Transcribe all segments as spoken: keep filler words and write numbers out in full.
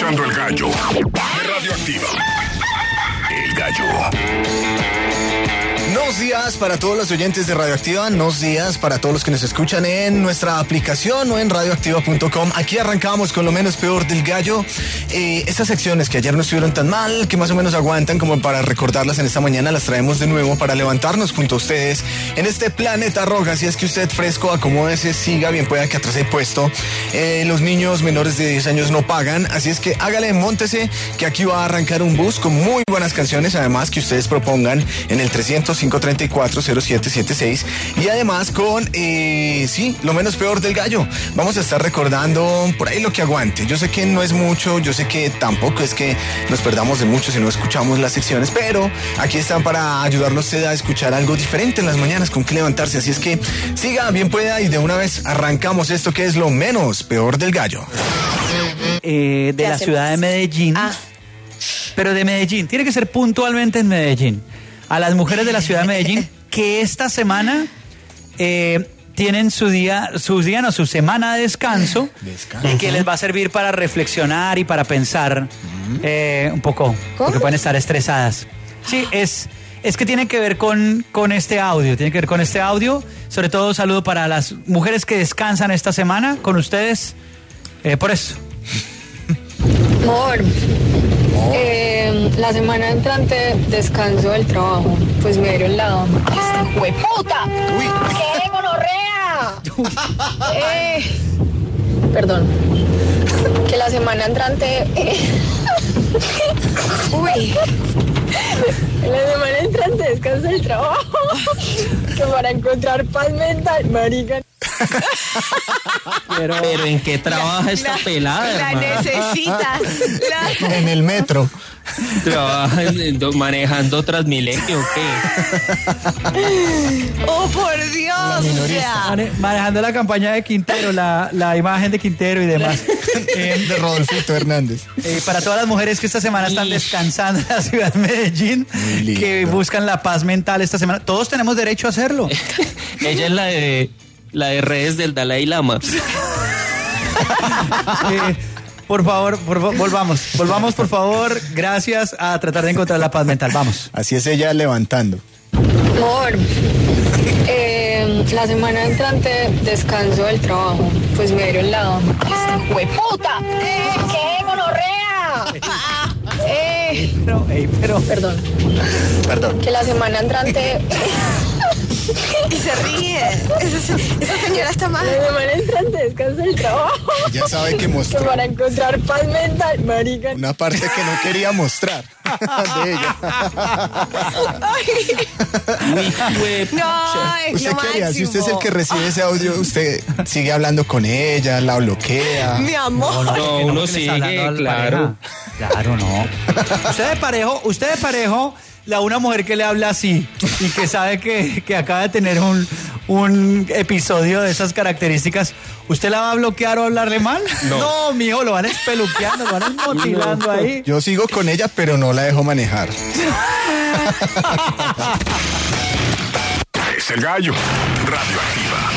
escuchando El Gallo de Radioactiva. El Gallo. Buenos días para todos los oyentes de Radioactiva, buenos días para todos los que nos escuchan en nuestra aplicación o en radioactiva punto com. Aquí arrancamos con lo menos peor del Gallo. Eh, estas secciones que ayer no estuvieron tan mal, que más o menos aguantan como para recordarlas en esta mañana, las traemos de nuevo para levantarnos junto a ustedes en este planeta roja. Así es que usted fresco, acomódese, siga, bien pueda que atrás hay puesto. Eh, los niños menores de diez años no pagan, así es que hágale, móntese, que aquí va a arrancar un bus con muy buenas canciones, además que ustedes propongan en el trescientos cinco treinta y cuatro cero siete setenta y seis, y además con, eh, sí, lo menos peor del Gallo. Vamos a estar recordando por ahí lo que aguante. Yo sé que no es mucho, yo sé que tampoco es que nos perdamos de mucho si no escuchamos las secciones, pero aquí están para ayudarnos usted a escuchar algo diferente en las mañanas, con que levantarse. Así es que siga, bien pueda, y de una vez arrancamos esto que es lo menos peor del Gallo. Eh, de la hacemos? ciudad de Medellín, Ah. pero de Medellín, tiene que ser puntualmente en Medellín. A las mujeres de la ciudad de Medellín que esta semana eh, tienen su día, su día no, su semana de descanso, Descanso. y que les va a servir para reflexionar y para pensar eh, un poco, porque ¿Cómo? pueden estar estresadas. Sí, es, es que tiene que ver con, con este audio, tiene que ver con este audio. Sobre todo, saludo para las mujeres que descansan esta semana con ustedes, eh, por eso. Amor, eh, la semana entrante descanso del trabajo, pues me dieron la esta jueputa. Uy. ¡Qué gonorrea! eh, perdón. Que la semana entrante. eh, Uy. La semana entrante descanso del trabajo. Que para encontrar paz mental, marica. Pero, pero ¿en qué trabaja esta pelada, La hermano? necesita. La... En el metro. ¿Trabaja en- en- manejando Transmilenio o qué? Oh, por Dios. O sea, Mane- manejando la campaña de Quintero, la, la imagen de Quintero y demás. Eh, De Rodolfito Hernández. eh, para todas las mujeres que esta semana están descansando en la ciudad de Medellín, Muy lindo. que buscan la paz mental esta semana, todos tenemos derecho a hacerlo. Ella es la de la de redes del Dalai Lama. Eh, por favor, por fa- volvamos, volvamos por favor, gracias, a tratar de encontrar la paz mental, vamos. Así es ella levantando. Amor, eh, la semana entrante descanso del trabajo, pues me dieron la esta jueputa. Eh, ¡Qué gonorrea! Eh, Pero, ey, pero, perdón. Perdón. Que la semana entrante. y se ríe. Esa, esa señora está mal. La semana entrante descanso del trabajo. Ya sabe que Que mostró para encontrar paz mental, marica. una parte que no quería mostrar de ella. Uy, jue- No, es ¿Usted lo qué haría? Si usted es el máximo. que recibe ese audio, usted sigue hablando con ella, la bloquea. Mi amor. No, que uno porque le está hablando sigue, a la claro. pareja. Claro, no. Usted de parejo, usted de parejo, la una mujer que le habla así y que sabe que, que acaba de tener un, un episodio de esas características, ¿usted la va a bloquear o hablarle mal? No. No, mijo, lo van espeluqueando, lo van motilando ahí. Yo sigo con ella, pero no la dejo manejar. Es El Gallo. Radioactiva.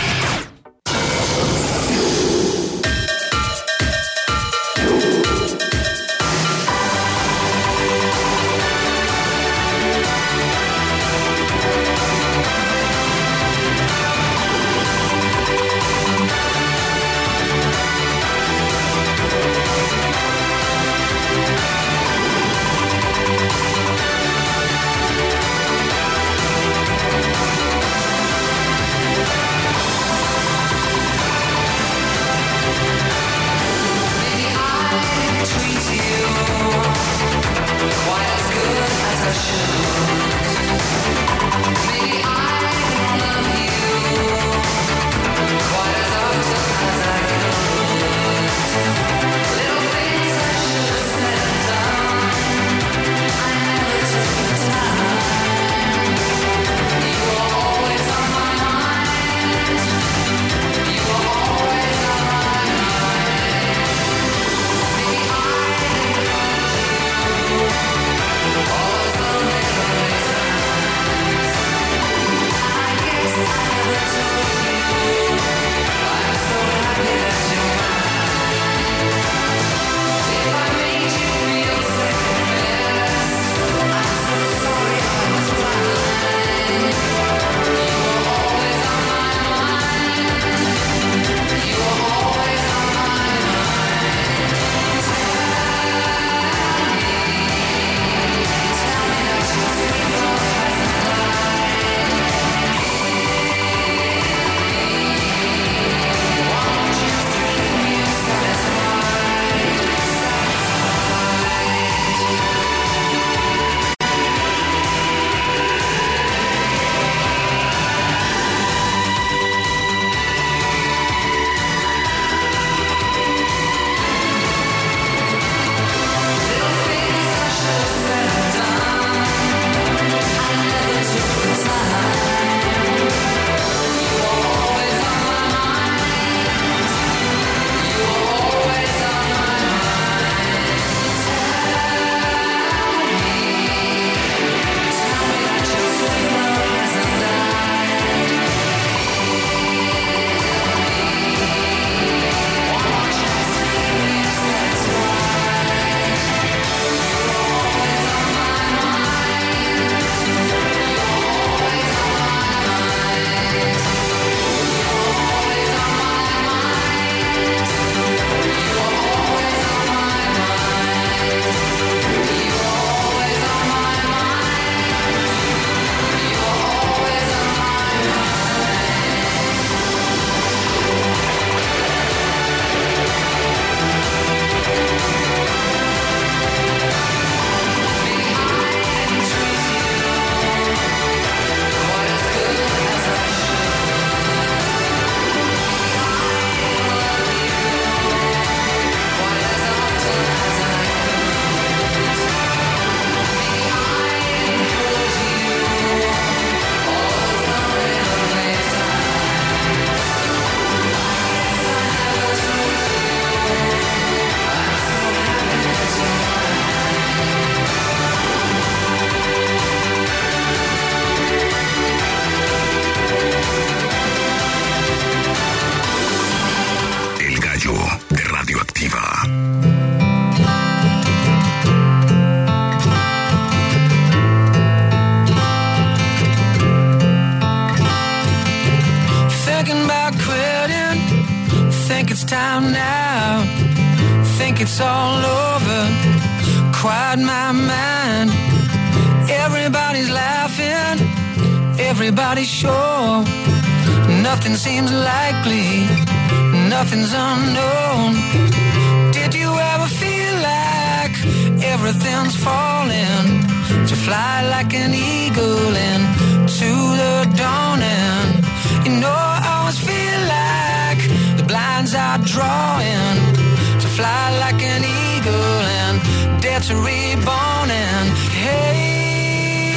it's time now. Think it's all over. Quiet my mind. Everybody's laughing. Everybody's sure. Nothing seems likely. Nothing's unknown. Did you ever feel like everything's falling? To fly like an eagle into the dawning. You know I always feel like the blinds are drawing. To fly like an eagle and dare to reborn. And hey,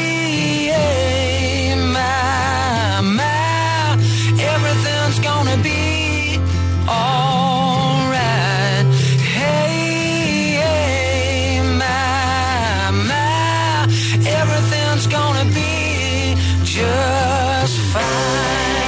hey, my, my, everything's gonna be alright. Hey, hey, my, my, everything's gonna be just fine.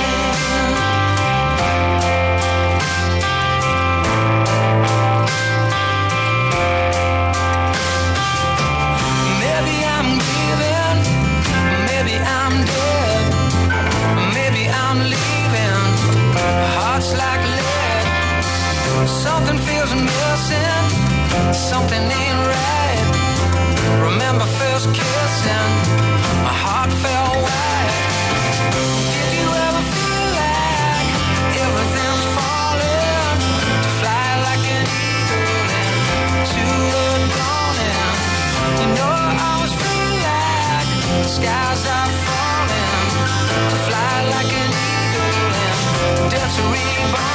Something feels missing, something ain't right. Remember first kissing, my heart felt wide. Did you ever feel like everything's falling? To fly like an eagle into the dawning. You know I always feel like the skies are falling. To fly like an eagle and dare to reborn.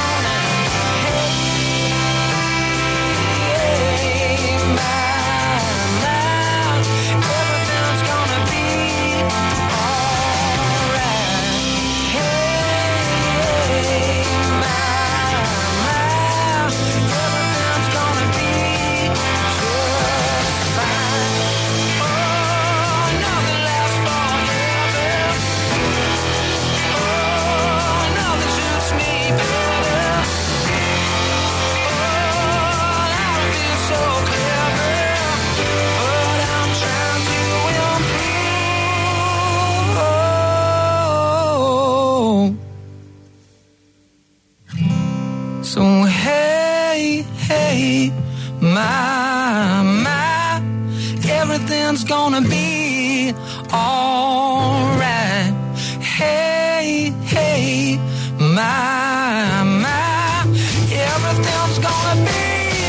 So hey, hey, my, my, everything's gonna be alright. Hey, hey, my, my, everything's gonna be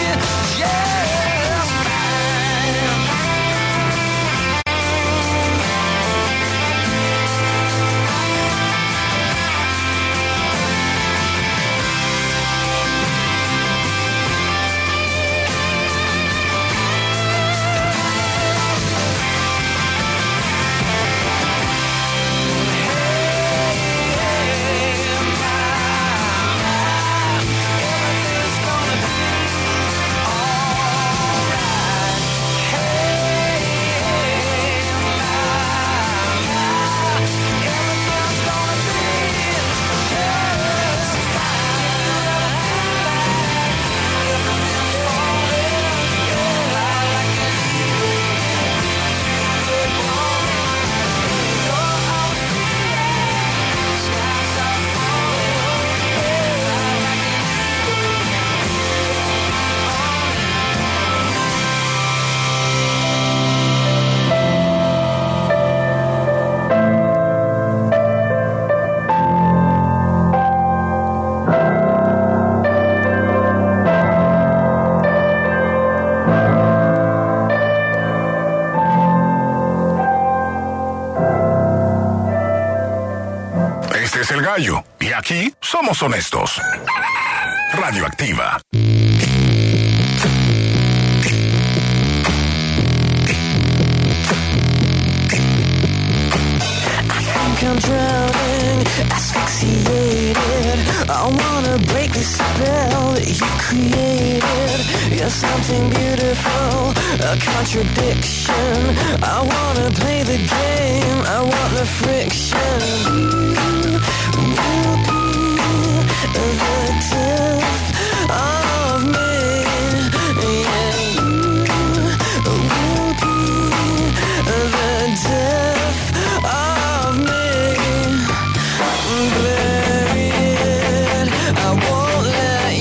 just fine. Y aquí somos honestos. Radioactiva. I'm drowning, asphyxiated. I wanna break the spell that you've created. You're something beautiful, a contradiction. I wanna play the game, I want the friction. You will be the death of me. Yeah, you will be the death of me. Bury it, I won't let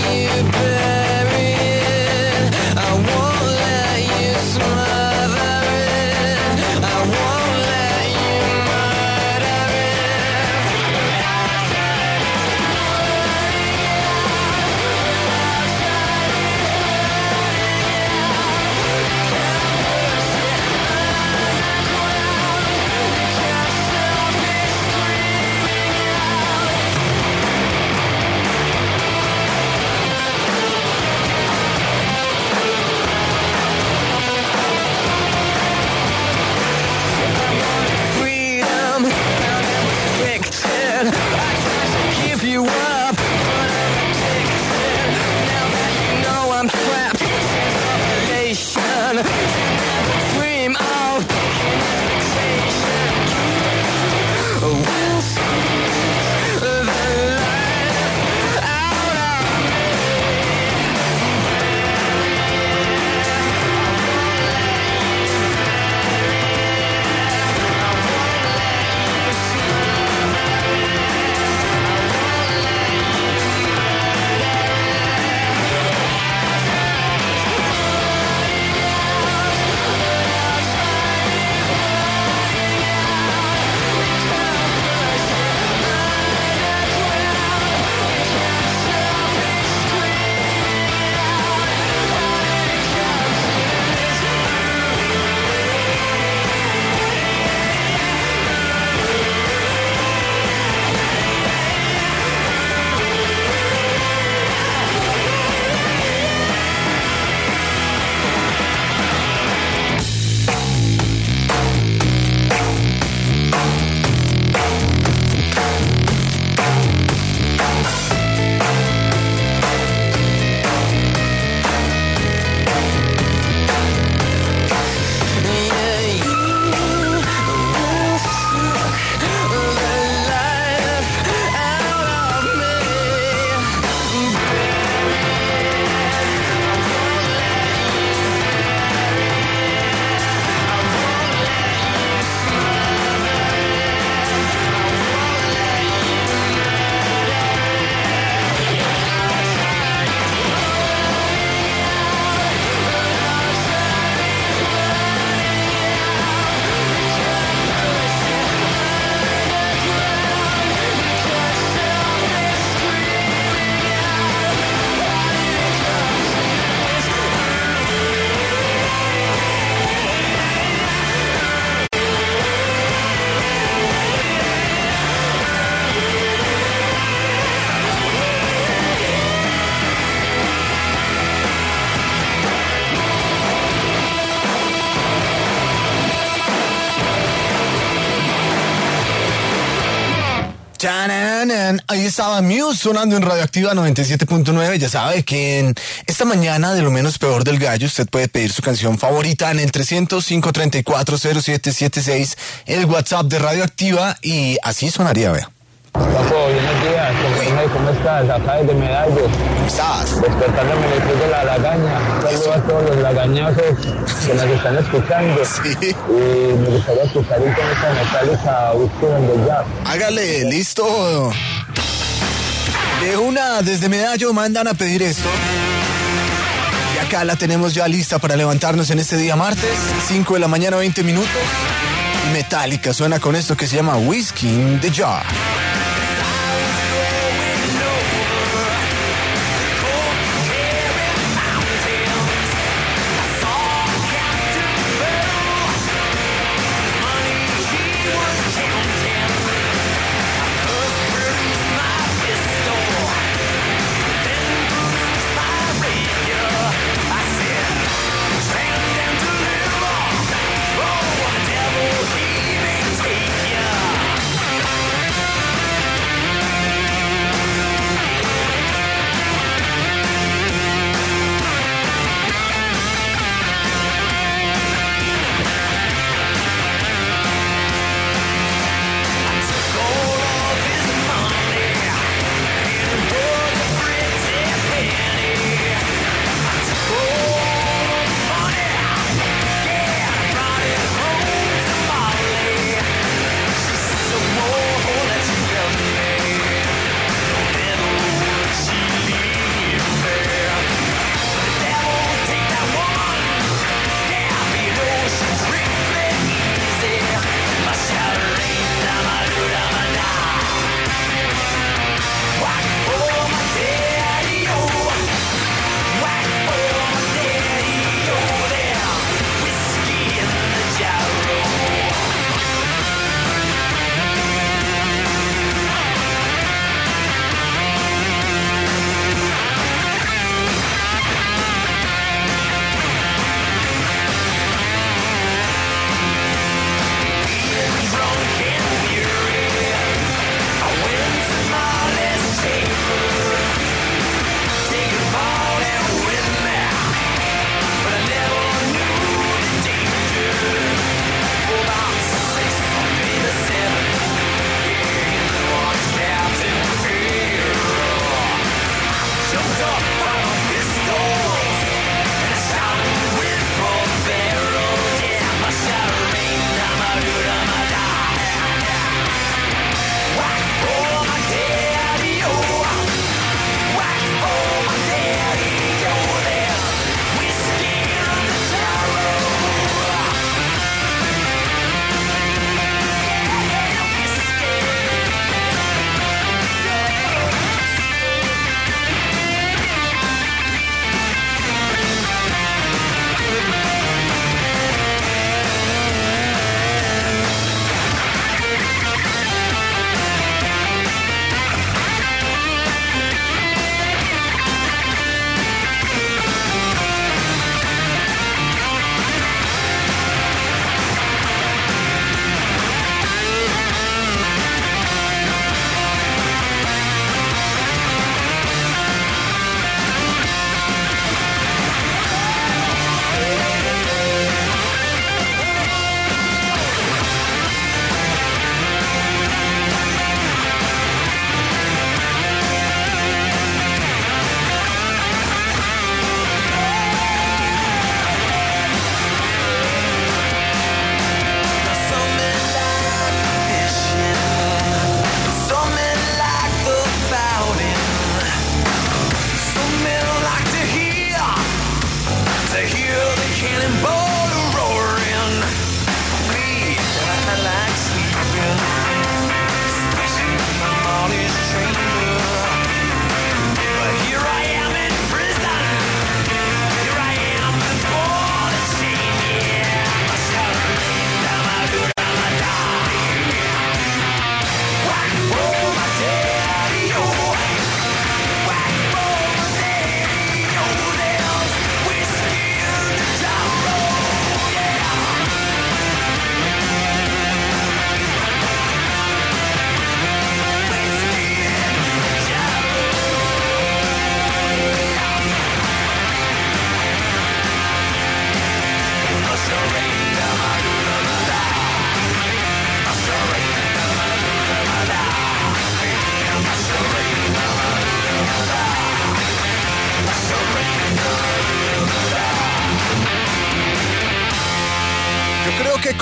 Tananan. Ahí estaba Muse sonando en Radioactiva noventa y siete punto nueve. Ya sabe que en esta mañana de Lo Menos Peor del Gallo usted puede pedir su canción favorita en el trescientos, cinco treinta y cuatro, cero siete siete seis, el WhatsApp de Radioactiva, y así sonaría, vea. Papo, buenos días, ¿cómo, ¿cómo estás? Acá desde Medallo. ¿Cómo estás? Despertándome en el club de la lagaña. Un saludo a todos los lagañosos que nos están escuchando. Sí. Y me gustaría escuchar un tema esta metálica Búsqueda del Jazz. Hágale, listo. De una, desde Medallo mandan a pedir esto. Y acá la tenemos ya lista para levantarnos en este día martes, cinco de la mañana, veinte minutos. Y Metallica suena con esto que se llama Whiskey in the Jar.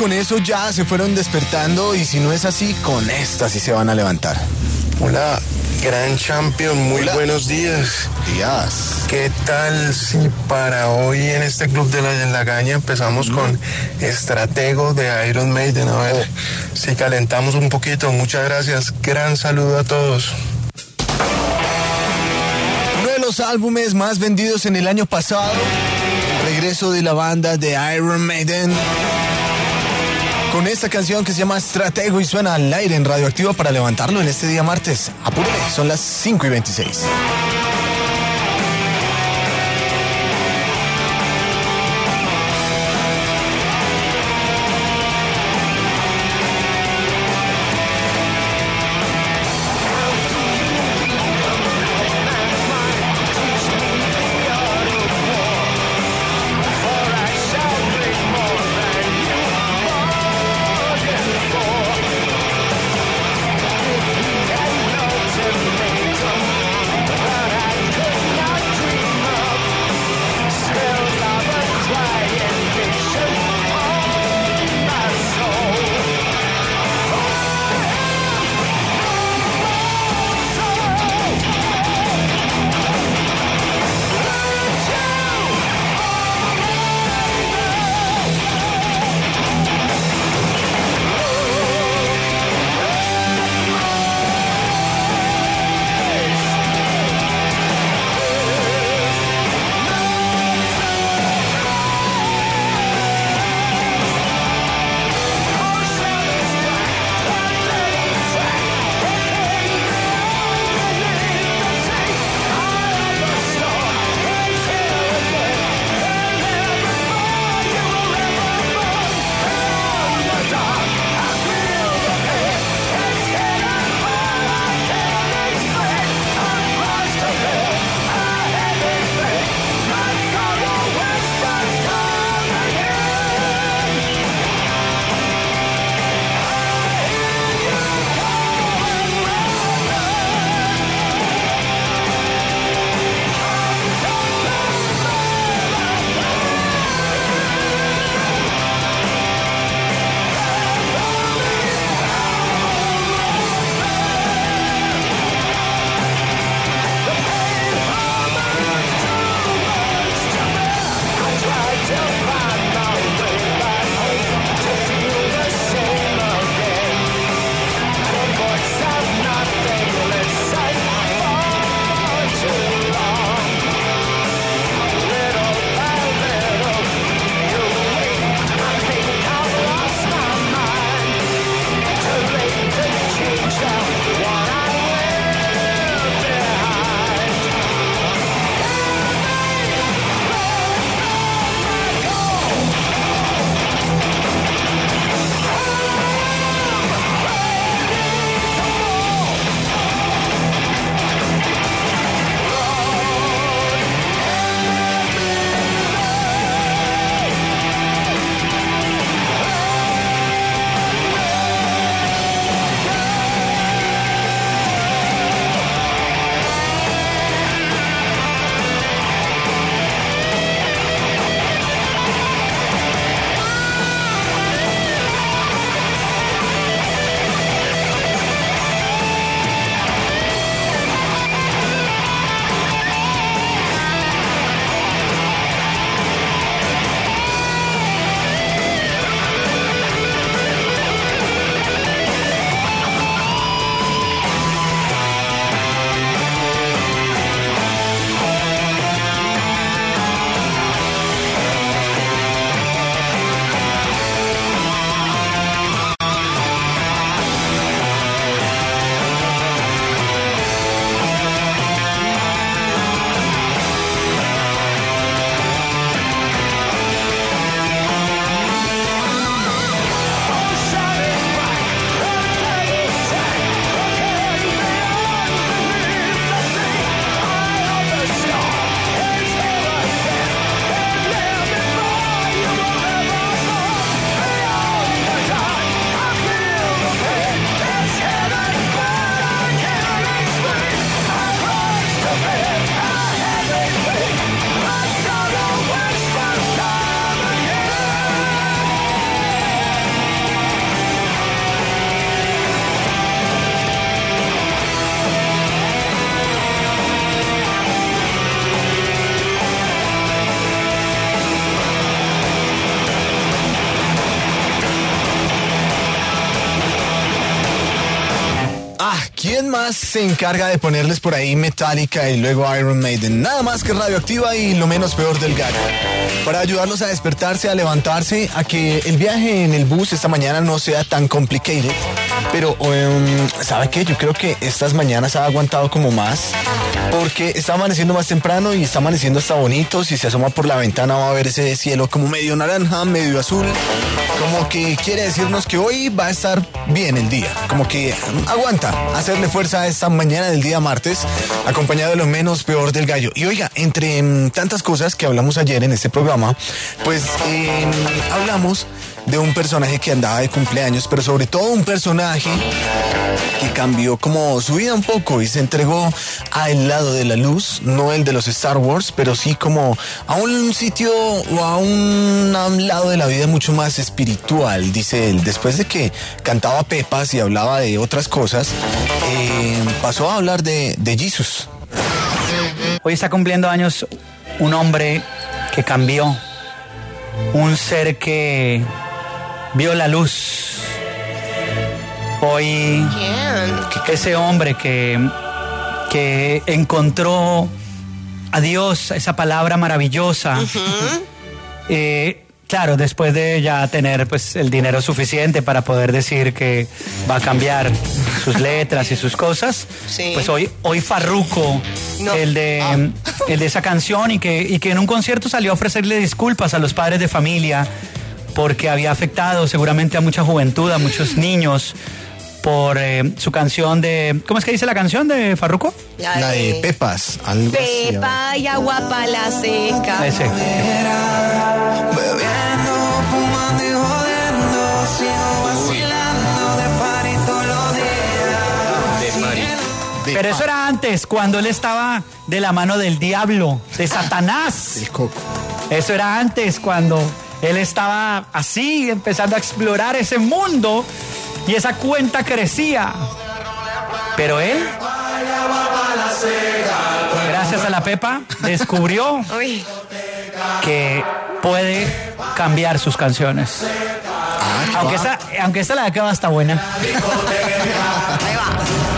con eso ya se fueron despertando y si no es así, con esta sí se van a levantar. Hola, gran champion, muy Hola. buenos días. Días. ¿Qué tal si para hoy en este club de la Lagaña empezamos mm. con Estratego de Iron Maiden? A ver oh. si calentamos un poquito. Muchas gracias. Gran saludo a todos. Uno de los álbumes más vendidos en el año pasado, el regreso de la banda de Iron Maiden, con esta canción que se llama Estratego y suena al aire en Radioactiva para levantarlo en este día martes. Apúrele, son las cinco y veintiséis. Ultimatum. Ah, ¿quién más se encarga de ponerles por ahí Metallica y luego Iron Maiden? Nada más que Radioactiva y lo menos peor del gallo. Para ayudarlos a despertarse, a levantarse, a que el viaje en el bus esta mañana no sea tan complicated. Pero, um, ¿sabe qué? Yo creo que estas mañanas ha aguantado como más. Porque está amaneciendo más temprano y está amaneciendo hasta bonito. Si se asoma por la ventana va a ver ese cielo como medio naranja, medio azul. Como que quiere decirnos que hoy va a estar bien el día. Como que aguanta hacerle fuerza a esta mañana del día martes, acompañado de lo menos peor del gallo. Y oiga, entre um, tantas cosas que hablamos ayer en este programa, pues eh, hablamos de un personaje que andaba de cumpleaños, pero sobre todo un personaje que cambió como su vida un poco y se entregó al lado de la luz, no el de los Star Wars, pero sí como a un sitio o a un, a un lado de la vida mucho más espiritual, dice él. Después de que cantaba pepas y hablaba de otras cosas, eh, pasó a hablar de, de Jesús. Hoy está cumpliendo años un hombre que cambió, un ser que vio la luz. Hoy ¿Quién? ese hombre que, que encontró a Dios, esa palabra maravillosa, Uh-huh. eh, claro, después de ya tener pues el dinero suficiente para poder decir que va a cambiar sus letras y sus cosas, Sí. pues hoy, hoy Farruko, No. el de Ah. el de esa canción, y que, y que en un concierto salió a ofrecerle disculpas a los padres de familia porque había afectado seguramente a mucha juventud, a muchos niños, por eh, su canción de... ¿Cómo es que dice la canción de Farruko? La La de Pepas, algo así, a ver. Pepa y agua pa' la seca. Ese. Bebiendo, fumando y jodiendo, sigo vacilando de party todos los días. De Mari. Pero eso era antes, cuando él estaba de la mano del diablo, de Satanás. El coco. Eso era antes, cuando él estaba así, empezando a explorar ese mundo, y esa cuenta crecía. Pero él, gracias a la Pepa, descubrió Uy, que puede cambiar sus canciones. Aunque esta, aunque esta la de acá está buena. ahí va.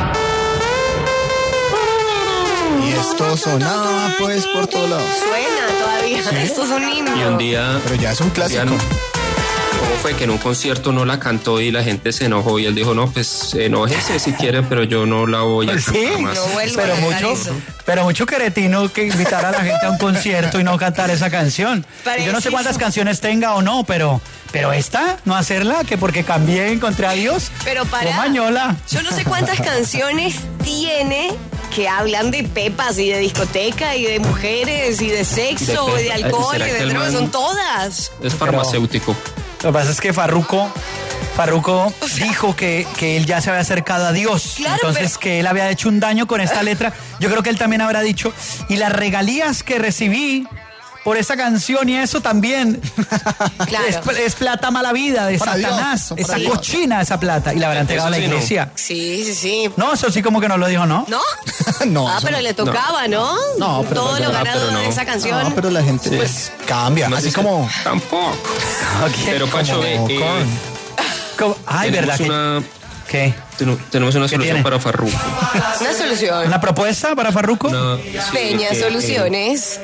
Y esto sonaba pues por todos lados. Suena todavía. Estos son himnos. Y un día, Pero ya es un clásico. ya no- ¿cómo fue que en un concierto no la cantó y la gente se enojó? Y él dijo, no, pues enójese si quieren, pero yo no la voy a Sí, cantar más. no vuelvo pero a cantar mucho, eso. pero mucho queretino que invitar a la gente a un concierto y no cantar esa canción. Y yo no sé cuántas canciones tenga o no, pero, pero esta, no hacerla, que porque cambié, encontré a Dios. Pero para. ¡Qué mañola! Yo no sé cuántas canciones tiene que hablan de pepas y de discoteca y de mujeres y de sexo De y de pepa- alcohol y ¿será de que el drogas. man- Son todas. Es farmacéutico. Lo que pasa es que Farruko, Farruko dijo que, que él ya se había acercado a Dios. Claro, entonces pero- que él había hecho un daño con esta letra. Yo creo que él también habrá dicho, y las regalías que recibí por esa canción y eso también Claro. es, es plata mala vida de Para Satanás. Dios, esa para Dios. cochina esa plata. Y la habrá entregado a la Eso sí, no. iglesia. Sí, sí, sí. No, eso sí como que no lo dijo, ¿no? ¿No? No, Ah, eso pero no. le tocaba, ¿no? No, pero Todo pues, lo ah, ganado pero no. de esa canción. No, pero la gente pues cambia. No Así dice- como Tampoco. Pero Pacho, como ve, eh, Korn. Como- Ay, tenemos ¿verdad? que- una, ¿Qué? ten- tenemos una ¿Qué solución tiene? para Farruko. Una solución. ¿Una propuesta para Farruko? Una- sí, Peña que- Soluciones.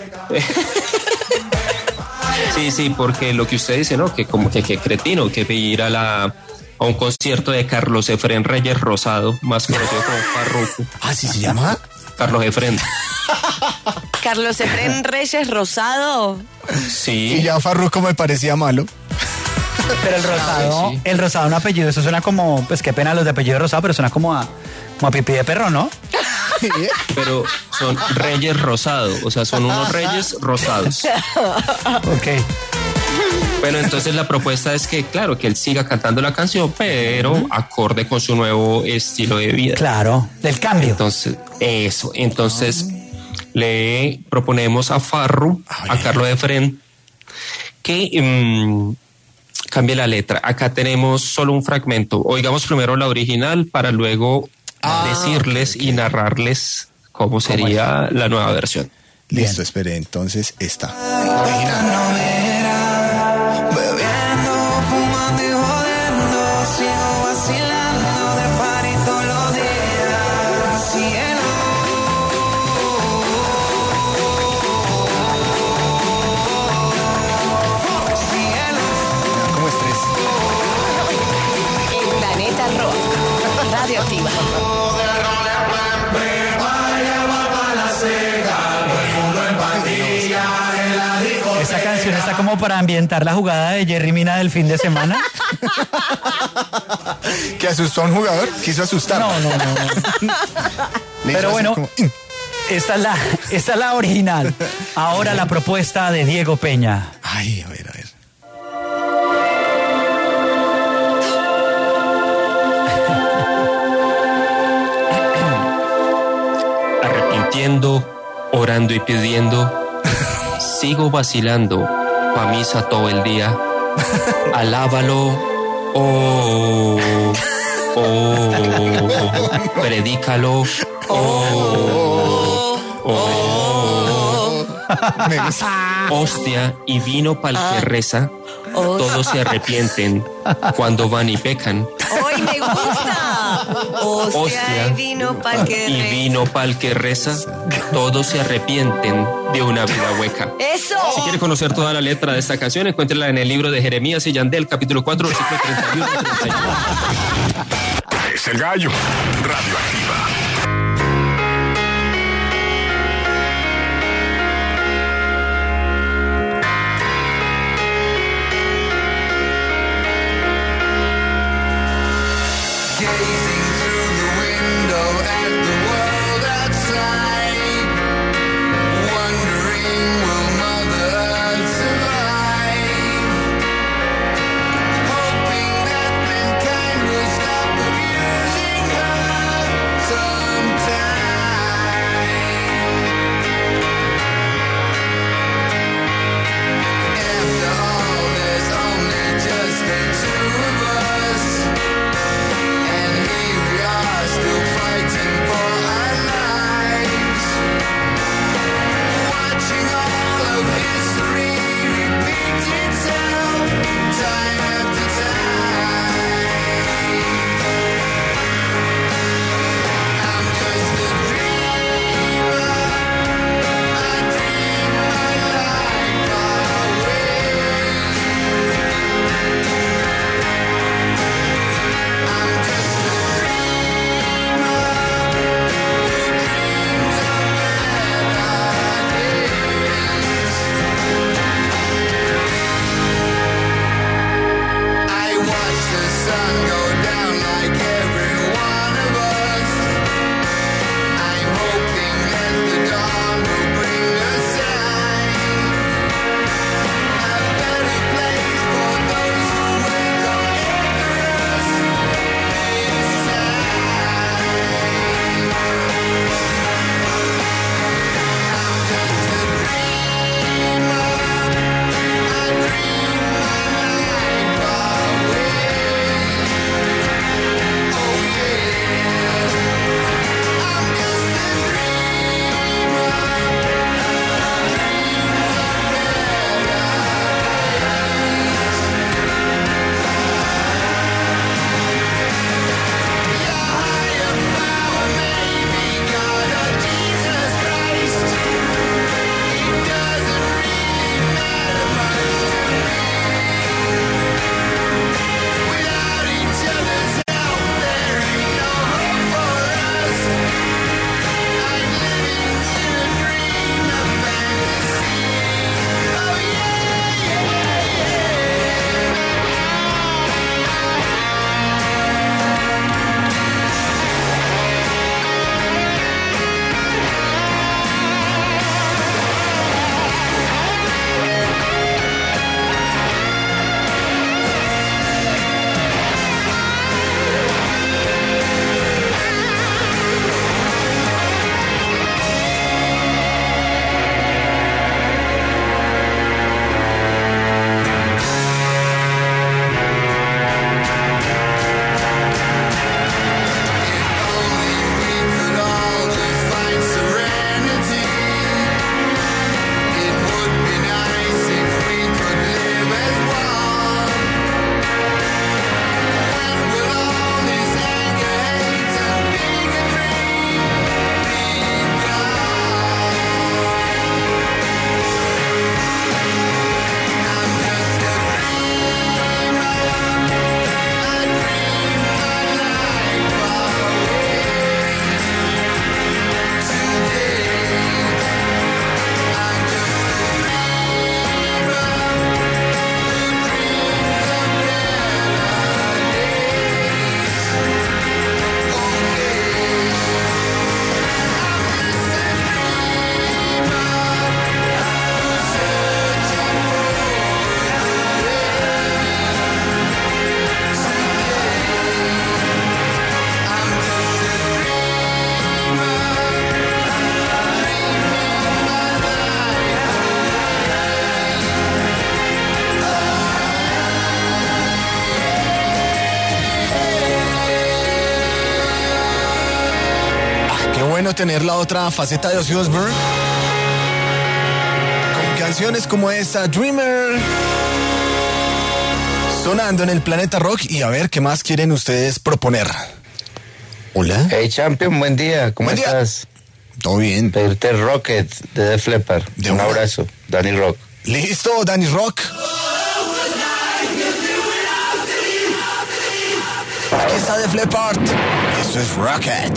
Sí, sí, porque lo que usted dice, ¿no? Que como que, que cretino, que ir a la a un concierto de Carlos Efrén Reyes Rosado, más conocido como Farruko. Ah, ¿sí se llama? Carlos Efrén. Carlos Efrén Reyes Rosado. Sí. Y ya Farruko me parecía malo. Pero el rosado, sí. el rosado un apellido, eso suena como, pues qué pena los de apellido rosado, pero suena como a, como a pipí de perro, ¿no? Pero son Reyes Rosado, o sea, son unos Reyes Rosados. Ok. Bueno, entonces la propuesta es que, claro, que él siga cantando la canción, pero acorde con su nuevo estilo de vida. Claro, del cambio. Entonces, eso. Entonces, le proponemos a Farru, a Carlos Efrén, que mm, cambie la letra. Acá tenemos solo un fragmento. Oigamos primero la original para luego Ah, decirles y narrarles cómo sería la nueva versión. Listo, espere, entonces esta. Original. Bebiendo, fumando y jodiendo, sigo vacilando de party todos los días. Radioactiva. Esta canción está como para ambientar la jugada de Jerry Mina del fin de semana. ¿Que asustó a un jugador? Quiso asustar. No, no, no. no. Pero bueno, como... esta, es la, esta es la original. Ahora la propuesta de Diego Peña. Ay, a ver, a ver. Arrepintiendo, orando y pidiendo, sigo vacilando, pa' misa todo el día. Alábalo, oh, oh, predícalo, oh, oh, hostia y vino pa'l que reza. Todos se arrepienten cuando van y pecan. ¡Hoy me gusta! Hostia, Hostia y vino pa'l que y reza. vino pa'l que reza. Todos se arrepienten de una vida hueca. ¡Eso! Si quiere conocer toda la letra de esta canción, encuéntrela en el libro de Jeremías y Yandel, capítulo cuatro, versículo treinta y uno a treinta y uno. Es el gallo. Radioactiva. Gazing through the window at the world outside, wondering will Mother survive, hoping that mankind will stop abusing her. Some bueno tener la otra faceta de Ozzy Osbourne. Con canciones como esta, Dreamer, sonando en el Planeta Rock. Y a ver, ¿qué más quieren ustedes proponer? Hola. Hey, Champion, buen día. ¿Cómo Buen día. estás? Todo bien. Pedirte Rocket de Def Leppard. De Un una. abrazo, Danny Rock. Listo, Danny Rock. Aquí está Def Leppard. Esto es Rocket.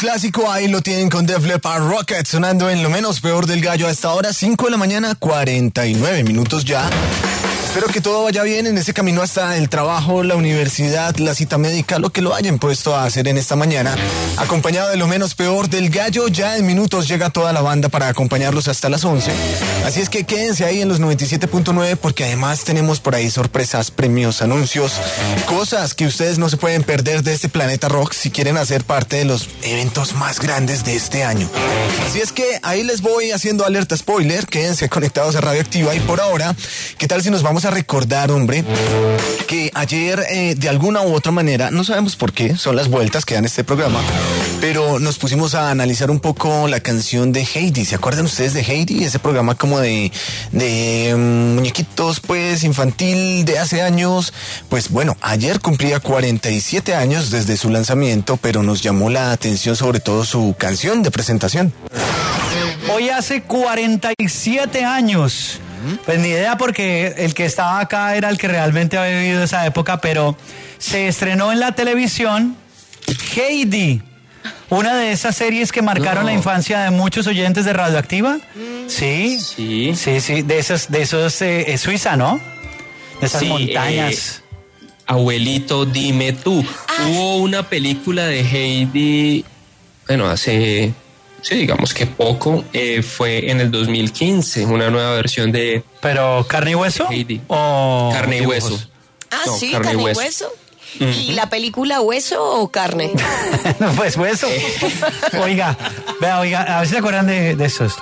clásico, ahí lo tienen con Def Leppard, Rocket, sonando en Lo Menos Peor del Gallo. Hasta ahora, cinco de la mañana, cuarenta y nueve minutos ya. Espero que todo vaya bien en ese camino hasta el trabajo, la universidad, la cita médica, lo que lo hayan puesto a hacer en esta mañana. Acompañado de Lo Menos Peor del Gallo, ya en minutos llega toda la banda para acompañarlos hasta las once. Así es que quédense ahí en los noventa y siete punto nueve porque además tenemos por ahí sorpresas, premios, anuncios, cosas que ustedes no se pueden perder de este Planeta Rock si quieren hacer parte de los eventos más grandes de este año. Así es que ahí les voy haciendo alerta spoiler, quédense conectados a Radioactiva y por ahora, ¿qué tal si nos vamos a recordar, hombre, que ayer eh, de alguna u otra manera, no sabemos por qué, son las vueltas que dan este programa, pero nos pusimos a analizar un poco la canción de Heidi. ¿Se acuerdan ustedes de Heidi? Ese programa como de, de um, muñequitos, pues, infantil de hace años. Pues bueno, ayer cumplía cuarenta y siete años desde su lanzamiento, pero nos llamó la atención sobre todo su canción de presentación. Hoy hace cuarenta y siete años. Pues ni idea porque el que estaba acá era el que realmente había vivido esa época, pero se estrenó en la televisión Heidi, una de esas series que marcaron no. la infancia de muchos oyentes de Radioactiva. Sí, sí, sí, sí, de esos, de esos, eh, es Suiza, ¿no? De esas sí, montañas. Eh, abuelito, dime tú. Ah. Hubo una película de Heidi, bueno, hace... Sí, digamos que poco, eh, fue en el dos mil quince, una nueva versión de... ¿Pero carne y hueso? Heidi. ¿O carne y hueso? Ah, no, sí, carne, carne y hueso. hueso. Uh-huh. ¿Y la película hueso o carne? Pues hueso. Oiga, vea, oiga, a ver si se acuerdan de, de esos.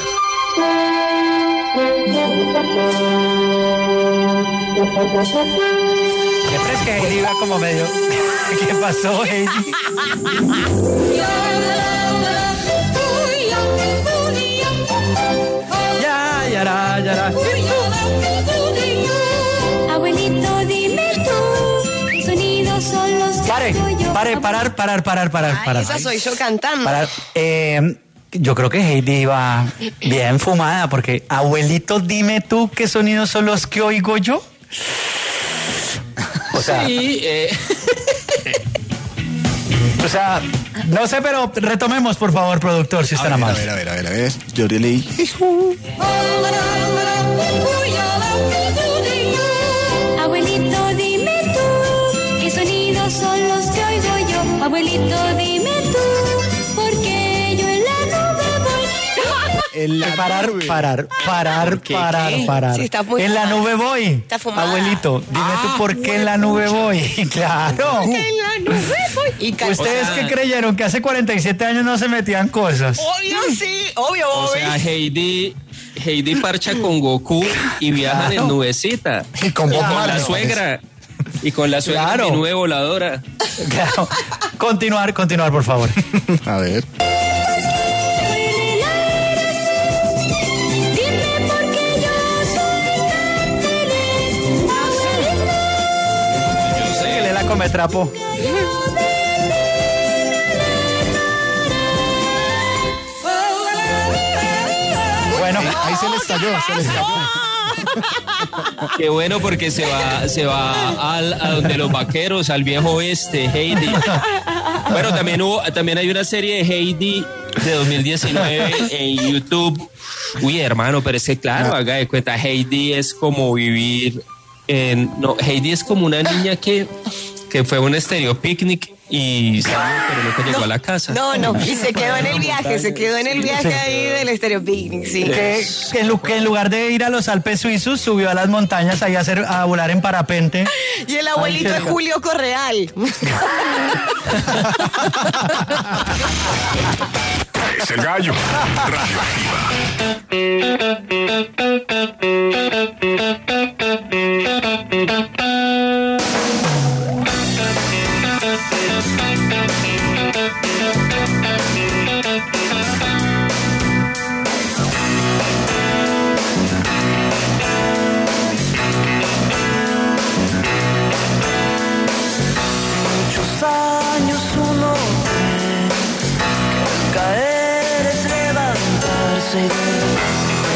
Siempre es que Heidi iba como medio... ¿Qué pasó, Heidi? Ya, ya, ya, ya. Abuelito, dime tú, ¿qué sonidos son los que Pare, yo? pare, parar, parar, parar, parar, Ay, parar. esa soy yo cantando. Parar. Eh, yo creo que Heidi iba bien fumada porque, abuelito, dime tú, ¿qué sonidos son los que oigo yo? O sea, sí, eh... o sea, no sé, pero retomemos, por favor, productor, si están amables. A ver, a ver, a ver, a ver, yo le leí. Abuelito, dime tú, ¿qué sonidos son los que oigo yo? Abuelito, dime tú, porque yo en la nube voy. En la parar, nube. parar, parar, ¿Qué? parar, ¿Qué? parar. Sí, está muy en la fumada. nube voy. Está fumada. Abuelito, dime Ah, tú por qué en la nube voy. Claro. En la nube voy. Y can- ¿Ustedes O sea, qué creyeron? ¿Que hace cuarenta y siete años no se metían cosas? Obvio, sí, obvio, O obvio. sea, Heidi, Heidi parcha con Goku y viajan Claro. en nubecita. Y con Y Bob con Marley, la suegra. Y con la suegra Claro. mi nube voladora. Claro. Continuar, continuar, por favor. A ver. Dime por qué yo soy tan feliz. Abuelito, Yo sé. Él la come trapo. Bueno, Ahí se le estalló, se le estalló. Qué bueno porque se va, se va al, a donde los vaqueros, al viejo oeste, Heidi. Bueno, también hubo, también hay una serie de Heidi de dos mil diecinueve en YouTube. Uy, hermano, pero es que claro, haga de cuenta, Heidi es como vivir en... No, Heidi es como una niña que, que fue a un estéreo picnic y salió, pero nunca llegó a la casa. No, no, y se quedó en el viaje, se quedó en el viaje ahí del Estéreo Picnic, sí. que, que en, lu- que en lugar de ir a los Alpes suizos, subió a las montañas ahí a, hacer, a volar en parapente. Y el abuelito Ay, es cerca. Julio Correal. Es el gallo. Radioactiva. Muchos años uno cree que el caer es levantarse y de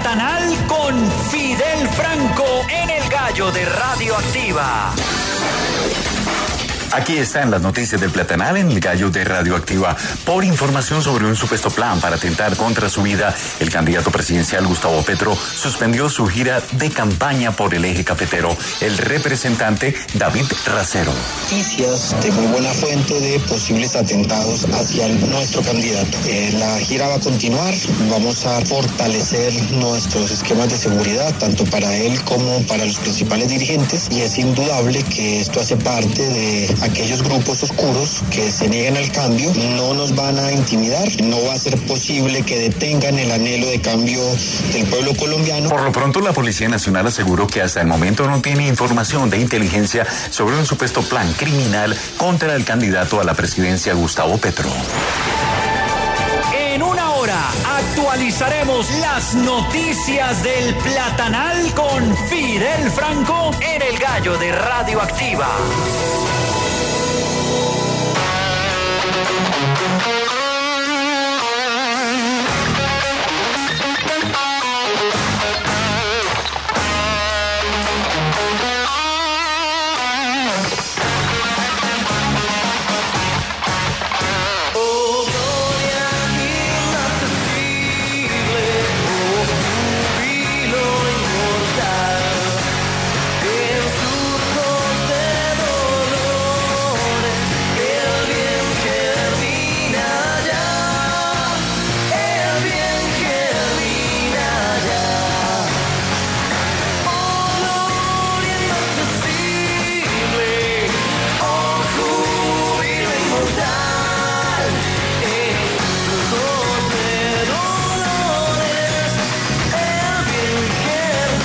Platanal con Fidel Franco en El Gallo de Radioactiva. Aquí están las noticias del Platanal en El Gallo de Radioactiva. Por información sobre un supuesto plan para atentar contra su vida, el candidato presidencial Gustavo Petro suspendió su gira de campaña por el eje cafetero. El representante David Racero. Noticias de muy buena fuente de posibles atentados hacia nuestro candidato. Eh, la gira va a continuar. Vamos a fortalecer nuestros esquemas de seguridad, tanto para él como para los principales dirigentes. Y es indudable que esto hace parte de aquellos grupos oscuros que se niegan al cambio. No nos van a intimidar, no va a ser posible que detengan el anhelo de cambio del pueblo colombiano. Por lo pronto, la Policía Nacional aseguró que hasta el momento no tiene información de inteligencia sobre un supuesto plan criminal contra el candidato a la presidencia Gustavo Petro. En una hora actualizaremos las noticias del Platanal con Fidel Franco en El Gallo de Radioactiva.